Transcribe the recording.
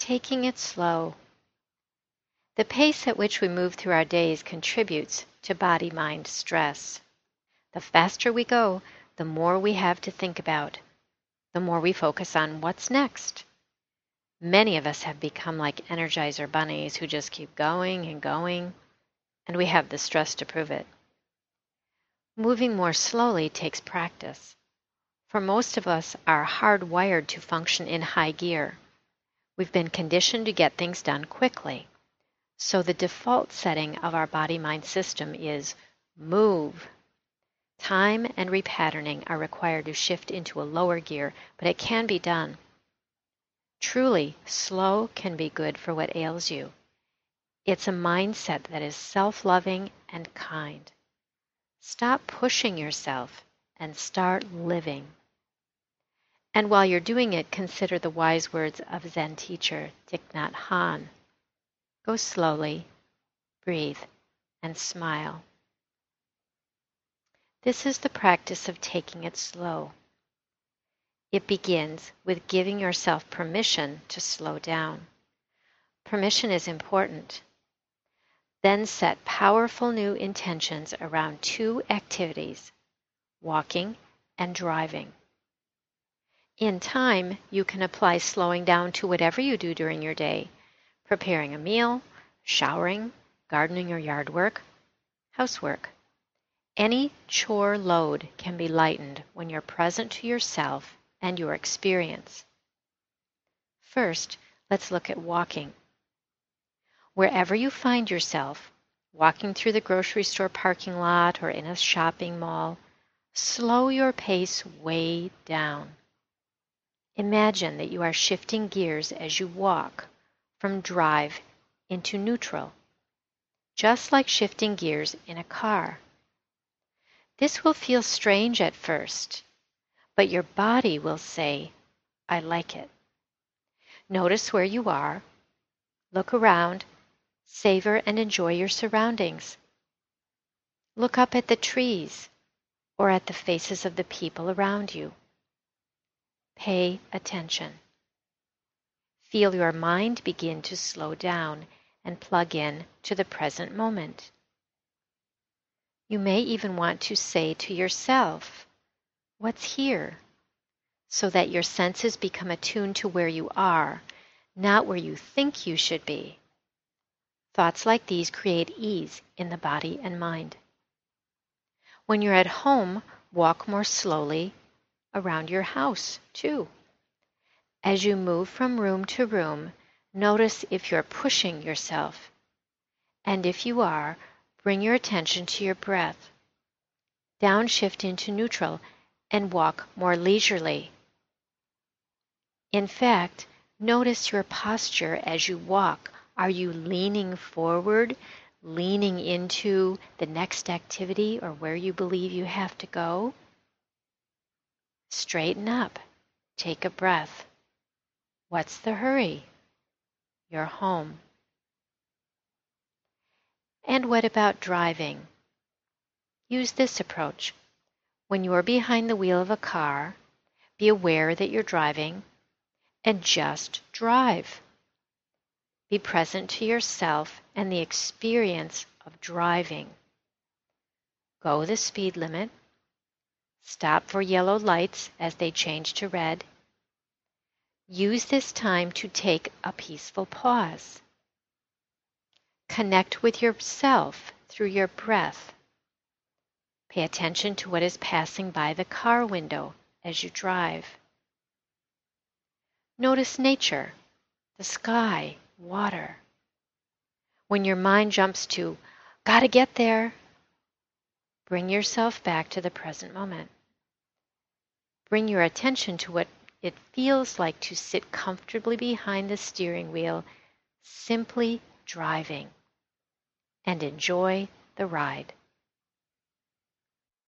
Taking it slow. The pace at which we move through our days contributes to body-mind stress. The faster we go, the more we have to think about, the more we focus on what's next. Many of us have become like Energizer bunnies who just keep going and going, and we have the stress to prove it. Moving more slowly takes practice. For most of us are hardwired to function in high gear. We've been conditioned to get things done quickly. So the default setting of our body-mind system is move. Time and repatterning are required to shift into a lower gear, but it can be done. Truly, slow can be good for what ails you. It's a mindset that is self-loving and kind. Stop pushing yourself and start living. And while you're doing it, consider the wise words of Zen teacher Thich Nhat Hanh. Go slowly, breathe, and smile. This is the practice of taking it slow. It begins with giving yourself permission to slow down. Permission is important. Then set powerful new intentions around two activities, walking and driving. In time, you can apply slowing down to whatever you do during your day, preparing a meal, showering, gardening or yard work, housework. Any chore load can be lightened when you're present to yourself and your experience. First, let's look at walking. Wherever you find yourself, walking through the grocery store parking lot or in a shopping mall, slow your pace way down. Imagine that you are shifting gears as you walk from drive into neutral, just like shifting gears in a car. This will feel strange at first, but your body will say, I like it. Notice where you are, look around, savor and enjoy your surroundings. Look up at the trees or at the faces of the people around you. Pay attention. Feel your mind begin to slow down and plug in to the present moment. You may even want to say to yourself, what's here? So that your senses become attuned to where you are, not where you think you should be. Thoughts like these create ease in the body and mind. When you're at home, walk more slowly around your house, too. As you move from room to room, notice if you're pushing yourself. And if you are, bring your attention to your breath. Downshift into neutral and walk more leisurely. In fact, notice your posture as you walk. Are you leaning forward, leaning into the next activity or where you believe you have to go? Straighten up. Take a breath. What's the hurry? You're home. And what about driving? Use this approach. When you are behind the wheel of a car, be aware that you're driving and just drive. Be present to yourself and the experience of driving. Go the speed limit. Stop for yellow lights as they change to red. Use this time to take a peaceful pause. Connect with yourself through your breath. Pay attention to what is passing by the car window as you drive. Notice nature, the sky, water. When your mind jumps to, gotta get there, bring yourself back to the present moment. Bring your attention to what it feels like to sit comfortably behind the steering wheel, simply driving, and enjoy the ride.